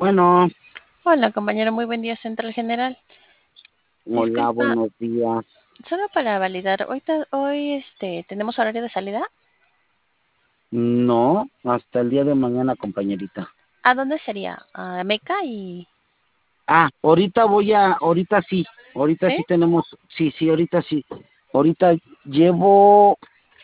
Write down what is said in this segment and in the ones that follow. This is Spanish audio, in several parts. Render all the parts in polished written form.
Bueno, Hola, compañero, muy buen día, Central General. hola, Disculpa, buenos días. solo para validar, hoy tenemos horario de salida. No, hasta el día de mañana, compañerita. ¿A dónde sería? A Meca y... Ahorita ¿Sí? sí tenemos, sí, ahorita sí. Ahorita llevo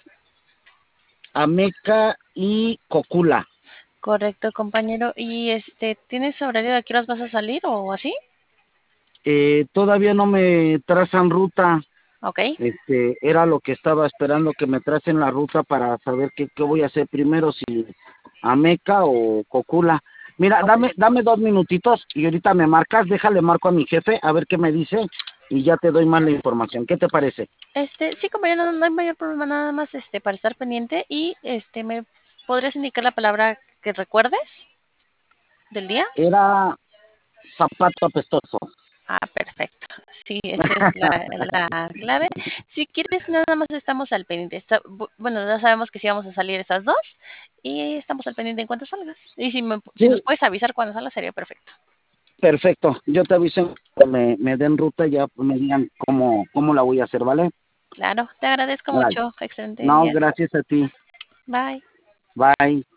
a Meca y Cocula. Correcto, compañero. ¿Y tienes horario de a qué horas vas a salir o así? Todavía no me trazan ruta. Ok. Era lo que estaba esperando que me tracen la ruta para saber qué voy a hacer primero, si Ameca o Cocula. Mira, Ok. dame 2 minutitos y ahorita me marcas, déjale marco a mi jefe a ver qué me dice y ya te doy más la información. ¿Qué te parece? Sí, compañero, no hay mayor problema, nada más para estar pendiente y ¿me podrías indicar la palabra que recuerdes del día? Era zapato apestoso. Ah, perfecto. Sí, esa es la clave. Si quieres, nada más estamos al pendiente. Bueno, ya sabemos que sí vamos a salir esas dos y estamos al pendiente en cuanto salgas. Y si nos Sí, puedes avisar cuando salgas, sería perfecto. perfecto. Yo te aviso cuando me den ruta, ya me digan cómo la voy a hacer, ¿vale? Claro, te agradezco Órale. mucho. Excelente No, día. gracias a ti. Bye. Bye.